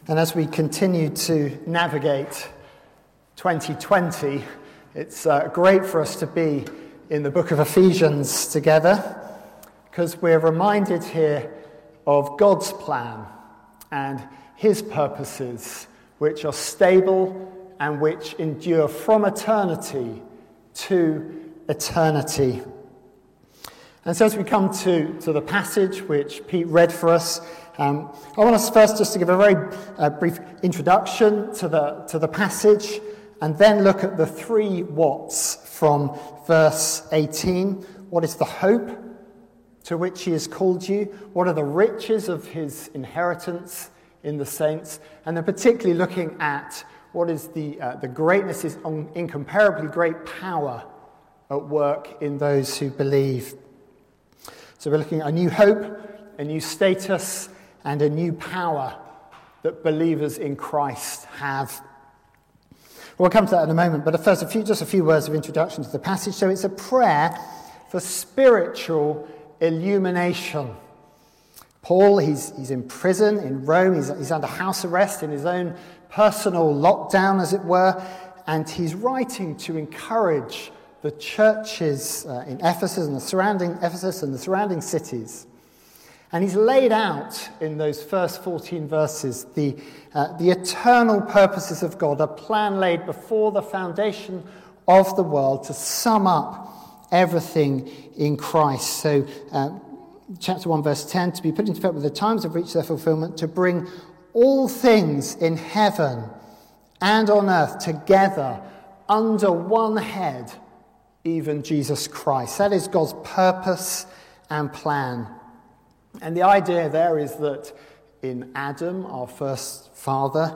And as we continue to navigate 2020, it's great for us to be in the book of Ephesians together, because we're reminded here of God's plan and his purposes, which are stable and which endure from eternity to eternity. And so as we come to the passage which Pete read for us, I want us first just to give a very brief introduction to the passage, and then look at the three whats from verse 18. What is the hope to which he has called you? What are the riches of his inheritance in the saints? And then particularly looking at what is the greatness, his incomparably great power at work in those who believe. So we're looking at a new hope, a new status, and a new power that believers in Christ have. We'll come to that in a moment, but first just a few words of introduction to the passage. So it's a prayer for spiritual illumination. Paul, he's in prison in Rome. He's under house arrest in his own personal lockdown, as it were, and he's writing to encourage the churches in Ephesus and the surrounding cities. And he's laid out in those first 14 verses the eternal purposes of God, a plan laid before the foundation of the world to sum up everything in Christ. So chapter 1, verse 10, to be put into effect when the times have reached their fulfillment, to bring all things in heaven and on earth together under one head, even Jesus Christ. That is God's purpose and plan. And the idea there is that in Adam, our first father,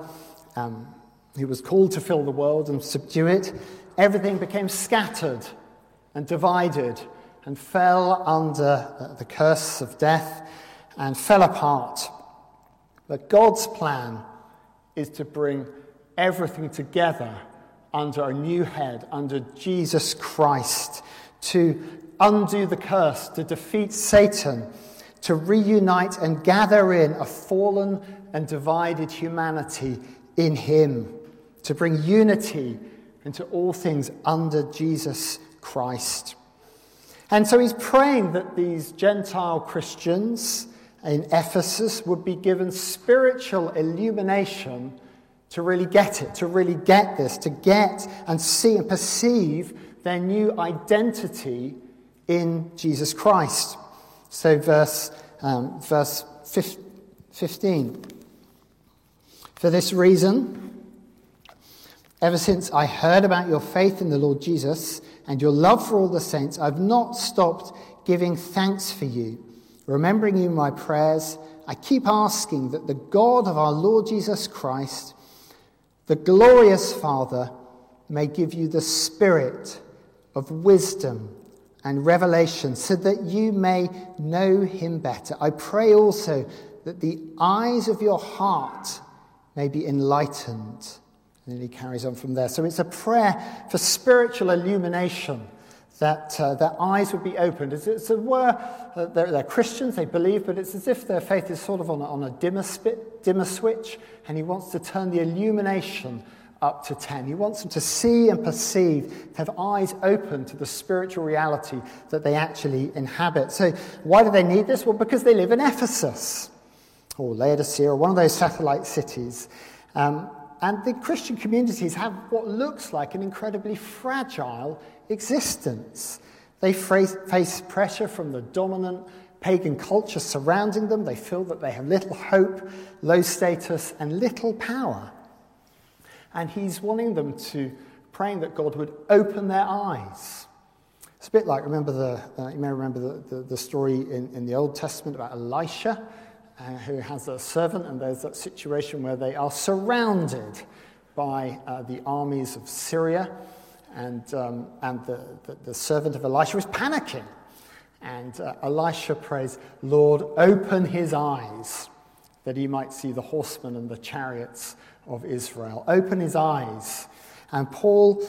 who was called to fill the world and subdue it, everything became scattered and divided and fell under the curse of death and fell apart. But God's plan is to bring everything together under a new head, under Jesus Christ, to undo the curse, to defeat Satan, to reunite and gather in a fallen and divided humanity in him, to bring unity into all things under Jesus Christ. And so he's praying that these Gentile Christians in Ephesus would be given spiritual illumination to really get it, to really get this, to get and see and perceive their new identity in Jesus Christ. So verse 15. For this reason, ever since I heard about your faith in the Lord Jesus and your love for all the saints, I've not stopped giving thanks for you. Remembering you in my prayers, I keep asking that the God of our Lord Jesus Christ, the glorious Father, may give you the spirit of wisdom and revelation, so that you may know him better. I pray also that the eyes of your heart may be enlightened. And then he carries on from there. So it's a prayer for spiritual illumination, that their eyes would be opened. As it were, they're Christians, they believe, but it's as if their faith is sort of on a dimmer switch, and he wants to turn the illumination up to 10. He wants them to see and perceive, to have eyes open to the spiritual reality that they actually inhabit. So why do they need this? Well, because they live in Ephesus, or Laodicea, or one of those satellite cities. And the Christian communities have what looks like an incredibly fragile existence. They face pressure from the dominant pagan culture surrounding them. They feel that they have little hope, low status, and little power. And he's wanting them to, praying that God would open their eyes. It's a bit like, you may remember the story in the Old Testament about Elisha, who has a servant, and there's that situation where they are surrounded by the armies of Syria, and the servant of Elisha is panicking. And Elisha prays, Lord, open his eyes, that he might see the horsemen and the chariots of Israel. Open his eyes. And Paul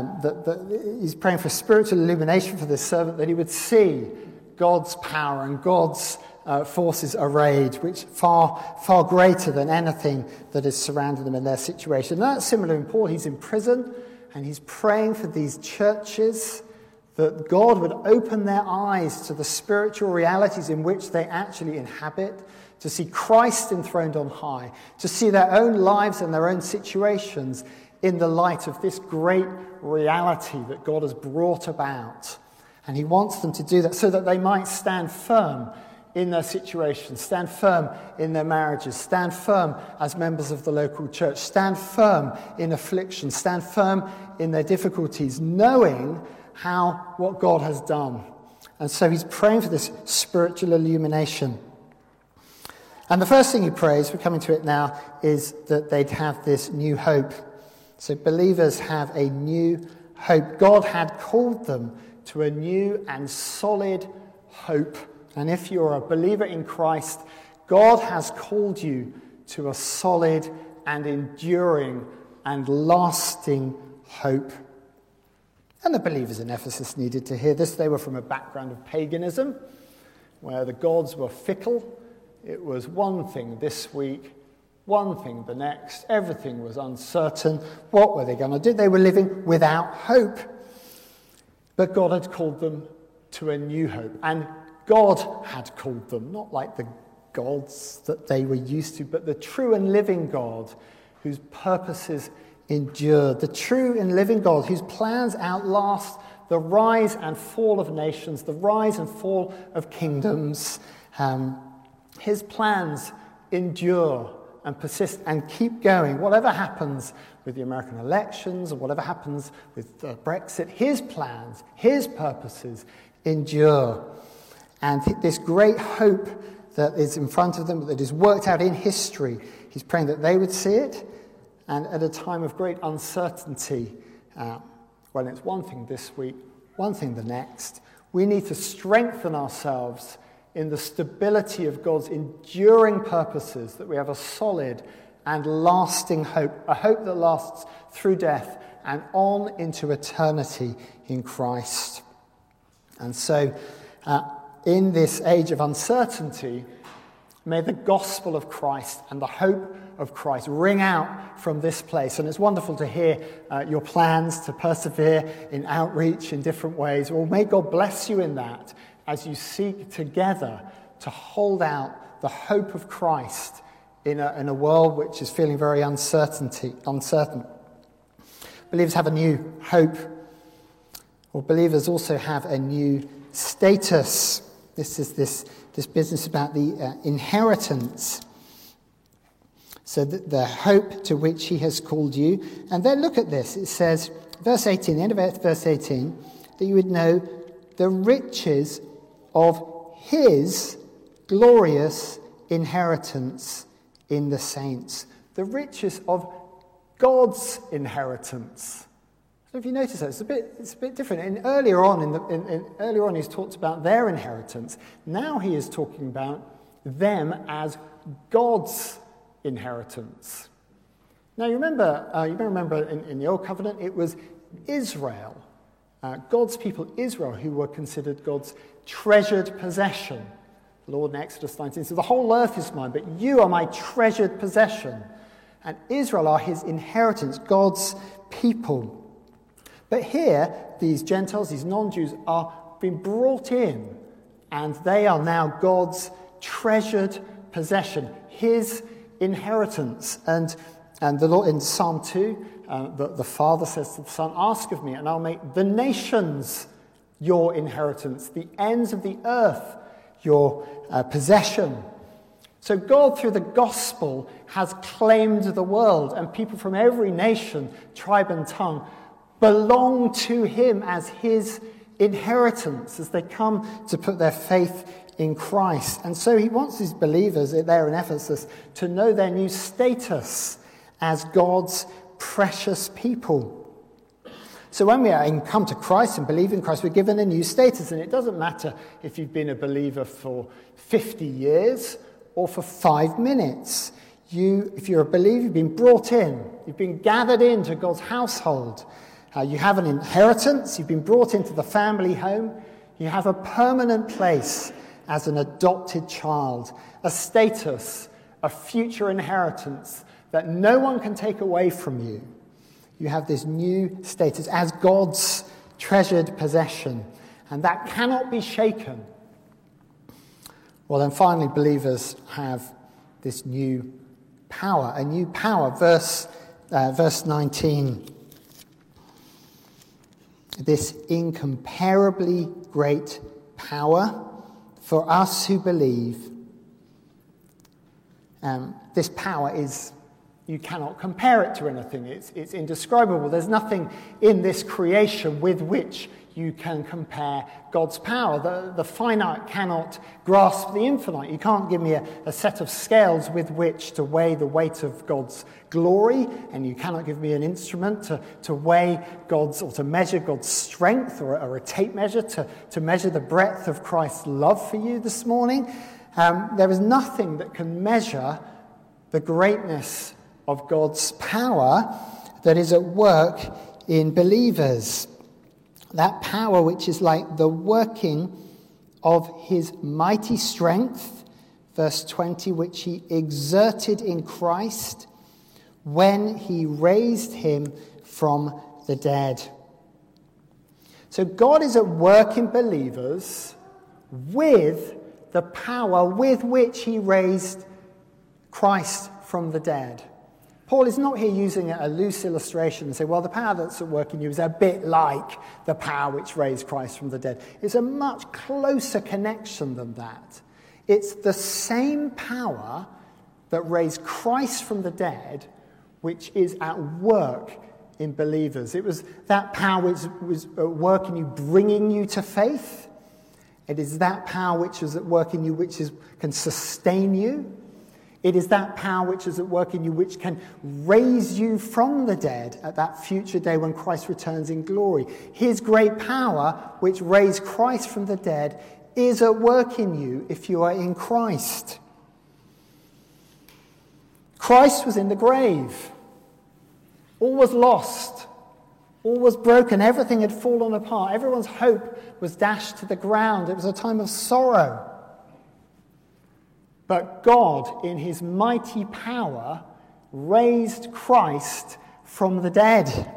is praying for spiritual illumination for this servant, that he would see God's power and God's forces arrayed, which far greater than anything that is surrounding them in their situation. And that's similar in Paul. He's in prison, and he's praying for these churches that God would open their eyes to the spiritual realities in which they actually inhabit, to see Christ enthroned on high, to see their own lives and their own situations in the light of this great reality that God has brought about. And he wants them to do that so that they might stand firm in their situations, stand firm in their marriages, stand firm as members of the local church, stand firm in affliction, stand firm in their difficulties, knowing what God has done. And so he's praying for this spiritual illumination. And the first thing he prays, we're coming to it now, is that they'd have this new hope. So believers have a new hope. God had called them to a new and solid hope. And if you're a believer in Christ, God has called you to a solid and enduring and lasting hope. And the believers in Ephesus needed to hear this. They were from a background of paganism, where the gods were fickle. It was one thing this week, one thing the next. Everything was uncertain. What were they going to do? They were living without hope. But God had called them to a new hope. And God had called them, not like the gods that they were used to, but the true and living God whose purposes endure. The true and living God whose plans outlast the rise and fall of nations, the rise and fall of kingdoms. His plans endure and persist and keep going. Whatever happens with the American elections or whatever happens with Brexit, his plans, his purposes endure. And this great hope that is in front of them, that is worked out in history, he's praying that they would see it. And at a time of great uncertainty, when it's one thing this week, one thing the next, we need to strengthen ourselves in the stability of God's enduring purposes, that we have a solid and lasting hope, a hope that lasts through death and on into eternity in Christ. And so, in this age of uncertainty, may the gospel of Christ and the hope of Christ ring out from this place. And it's wonderful to hear your plans to persevere in outreach in different ways. Well, may God bless you in that as you seek together to hold out the hope of Christ in a world which is feeling very uncertain. Believers have a new hope. Well, believers also have a new status. This is this business about the inheritance. So the hope to which he has called you. And then look at this. It says, verse 18, the end of verse 18, that you would know the riches of his glorious inheritance in the saints. The riches of God's inheritance. So if you notice that, it's a bit different. And earlier on, he's talked about their inheritance. Now he is talking about them as God's inheritance. Now you remember in the Old Covenant, it was Israel, God's people, Israel, who were considered God's treasured possession. The Lord in Exodus 19 says, "The whole earth is mine, but you are my treasured possession." And Israel are his inheritance, God's people. But here, these Gentiles, these non-Jews, are being brought in, and they are now God's treasured possession, his inheritance. And the Lord in Psalm 2, the Father says to the Son, "Ask of me, and I'll make the nations your inheritance, the ends of the earth your possession." So God, through the gospel, has claimed the world, and people from every nation, tribe and tongue belong to him as his inheritance as they come to put their faith in Christ. And so he wants these believers there in Ephesus to know their new status as God's precious people. So when we come to Christ and believe in Christ, we're given a new status. And it doesn't matter if you've been a believer for 50 years or for 5 minutes. If you're a believer, you've been brought in. You've been gathered into God's household. You have an inheritance. You've been brought into the family home. You have a permanent place as an adopted child, a status, a future inheritance that no one can take away from you. You have this new status as God's treasured possession, and that cannot be shaken. Well, then finally, believers have this new power, a new power. Verse 19. This incomparably great power for us who believe. This power is, you cannot compare it to anything. It's indescribable. There's nothing in this creation with which you can compare God's power. The finite cannot grasp the infinite. You can't give me a set of scales with which to weigh the weight of God's glory, and you cannot give me an instrument to weigh God's, or to measure God's strength, or a tape measure to measure the breadth of Christ's love for you this morning. There is nothing that can measure the greatness of God's power that is at work in believers. That power which is like the working of his mighty strength, verse 20, which he exerted in Christ when he raised him from the dead. So God is at work in believers with the power with which he raised Christ from the dead. Paul is not here using a loose illustration and say, well, the power that's at work in you is a bit like the power which raised Christ from the dead. It's a much closer connection than that. It's the same power that raised Christ from the dead which is at work in believers. It was that power which was at work in you, bringing you to faith. It is that power which is at work in you which can sustain you. It is that power which is at work in you which can raise you from the dead at that future day when Christ returns in glory. His great power, which raised Christ from the dead, is at work in you if you are in Christ. Christ was in the grave. All was lost. All was broken. Everything had fallen apart. Everyone's hope was dashed to the ground. It was a time of sorrow. But God, in his mighty power, raised Christ from the dead.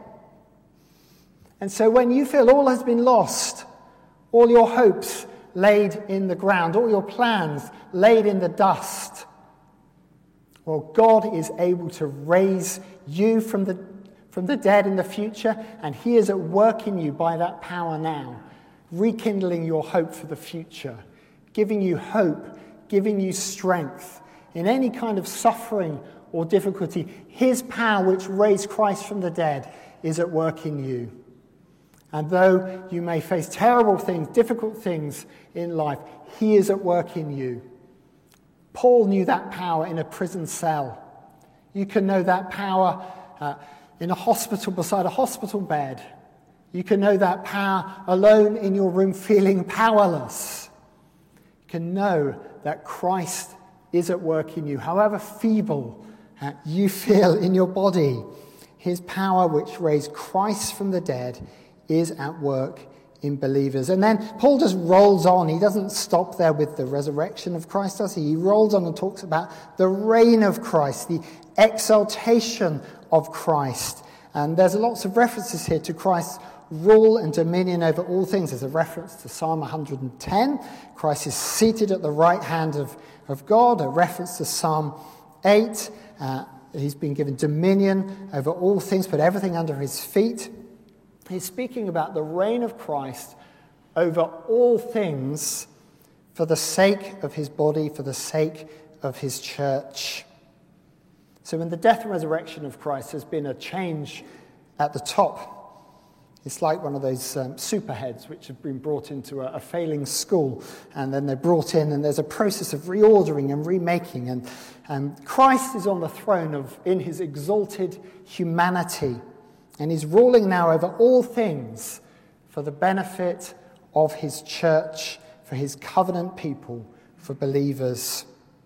And so when you feel all has been lost, all your hopes laid in the ground, all your plans laid in the dust, well, God is able to raise you from the dead in the future, and he is at work in you by that power now, rekindling your hope for the future, giving you hope, giving you strength in any kind of suffering or difficulty. His power which raised Christ from the dead is at work in you. And though you may face terrible things, difficult things in life, he is at work in you. Paul knew that power in a prison cell. You can know that power in a hospital, beside a hospital bed. You can know that power alone in your room feeling powerless. You can know that Christ is at work in you, however feeble you feel in your body. His power which raised Christ from the dead is at work in believers. And then Paul just rolls on. He doesn't stop there with the resurrection of Christ, does he? He rolls on and talks about the reign of Christ, the exaltation of Christ. And there's lots of references here to Christ's rule and dominion over all things. There's a reference to Psalm 110. Christ is seated at the right hand of God. A reference to Psalm 8. He's been given dominion over all things, put everything under his feet. He's speaking about the reign of Christ over all things for the sake of his body, for the sake of his church. So in the death and resurrection of Christ, there's been a change at the top. It's like one of those superheads which have been brought into a failing school, and then they're brought in, and there's a process of reordering and remaking. And Christ is on the throne in his exalted humanity, and he's ruling now over all things for the benefit of his church, for his covenant people, for believers.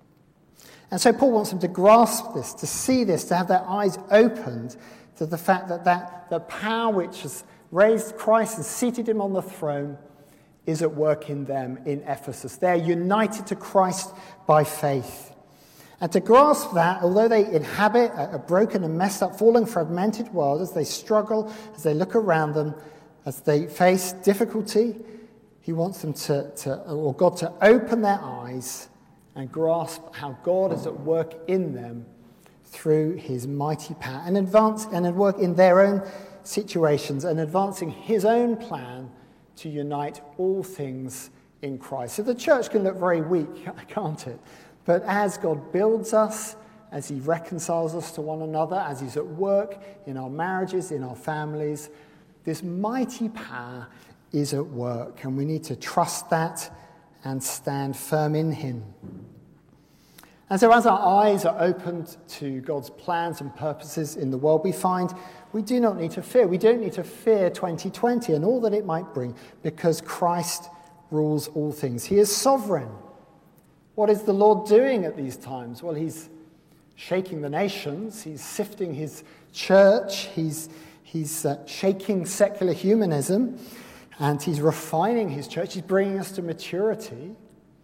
And so Paul wants them to grasp this, to see this, to have their eyes opened to the fact that the power which has raised Christ and seated him on the throne is at work in them in Ephesus. They're united to Christ by faith. And to grasp that, although they inhabit a broken and messed up, fallen, fragmented world, as they struggle, as they look around them, as they face difficulty, he wants them God to open their eyes and grasp how God is at work in them through his mighty power and at work in their own situations and advancing his own plan to unite all things in Christ. So the church can look very weak, can't it? But as God builds us, as he reconciles us to one another, as he's at work in our marriages, in our families, this mighty power is at work, and we need to trust that and stand firm in him. And so as our eyes are opened to God's plans and purposes in the world, we find we do not need to fear. We don't need to fear 2020 and all that it might bring, because Christ rules all things. He is sovereign. What is the Lord doing at these times? Well, he's shaking the nations. He's sifting his church. He's shaking secular humanism. And he's refining his church. He's bringing us to maturity.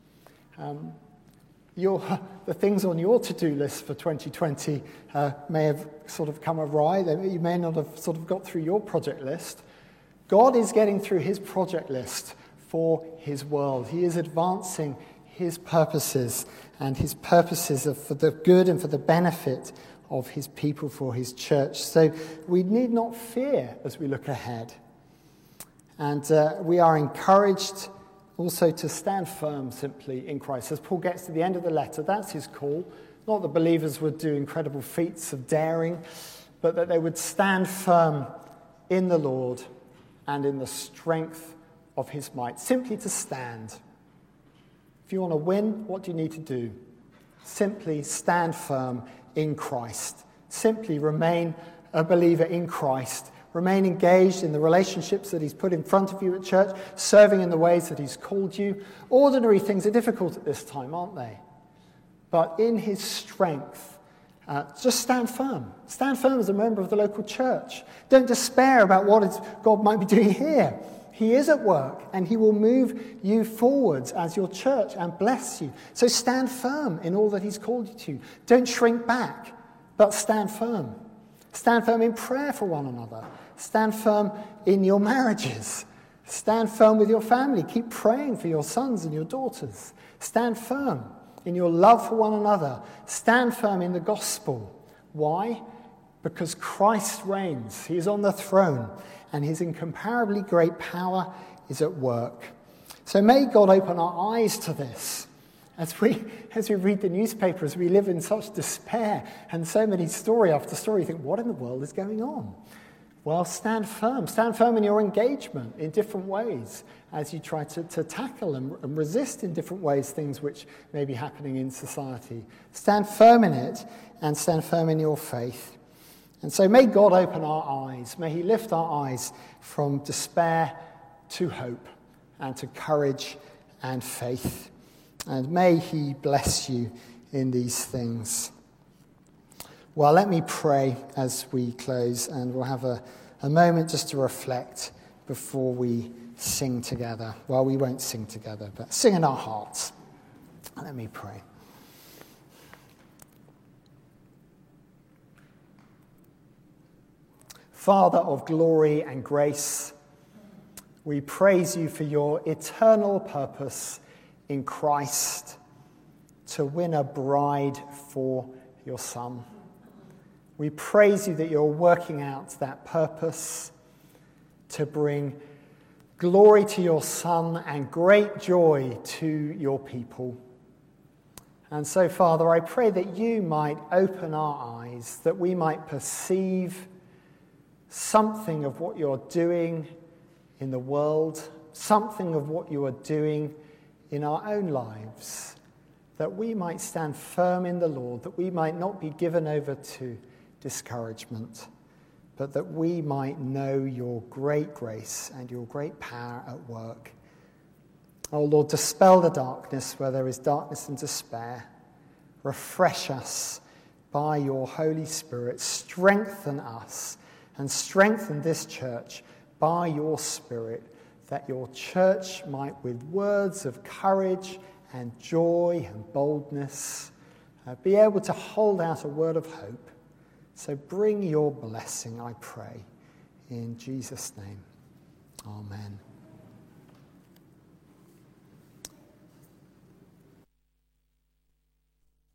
The things on your to-do list for 2020 may have sort of come awry. You may not have sort of got through your project list. God is getting through his project list for his world. He is advancing his purposes, and his purposes are for the good and for the benefit of his people, for his church. So we need not fear as we look ahead. And we are encouraged also to stand firm simply in Christ. As Paul gets to the end of the letter, that's his call. Not that believers would do incredible feats of daring, but that they would stand firm in the Lord and in the strength of his might. Simply to stand. If you want to win, what do you need to do? Simply stand firm in Christ. Simply remain a believer in Christ. Remain engaged in the relationships that he's put in front of you at church, serving in the ways that he's called you. Ordinary things are difficult at this time, aren't they? But in his strength, just stand firm. Stand firm as a member of the local church. Don't despair about what God might be doing here. He is at work, and he will move you forwards as your church and bless you. So stand firm in all that he's called you to. Don't shrink back, but stand firm. Stand firm in prayer for one another. Stand firm in your marriages. Stand firm with your family. Keep praying for your sons and your daughters. Stand firm in your love for one another. Stand firm in the gospel. Why? Because Christ reigns. He is on the throne, and his incomparably great power is at work. So may God open our eyes to this. As we read the newspaper, as we live in such despair and so many story after story, you think, what in the world is going on? Well, stand firm. Stand firm in your engagement in different ways as you try to tackle and resist in different ways things which may be happening in society. Stand firm in it and stand firm in your faith. And so may God open our eyes. May he lift our eyes from despair to hope and to courage and faith. And may he bless you in these things. Well, let me pray as we close, and we'll have a moment just to reflect before we sing together. Well, we won't sing together, but sing in our hearts. Let me pray. Father of glory and grace, we praise you for your eternal purpose in Christ to win a bride for your Son. We praise you that you're working out that purpose to bring glory to your Son and great joy to your people. And so, Father, I pray that you might open our eyes, that we might perceive something of what you're doing in the world, something of what you are doing in our own lives, that we might stand firm in the Lord, that we might not be given over to discouragement, but that we might know your great grace and your great power at work. Oh Lord, dispel the darkness where there is darkness and despair. Refresh us by your Holy Spirit. Strengthen us and strengthen this church by your Spirit, that your church might, with words of courage and joy and boldness, be able to hold out a word of hope. So bring your blessing, I pray, in Jesus' name. Amen.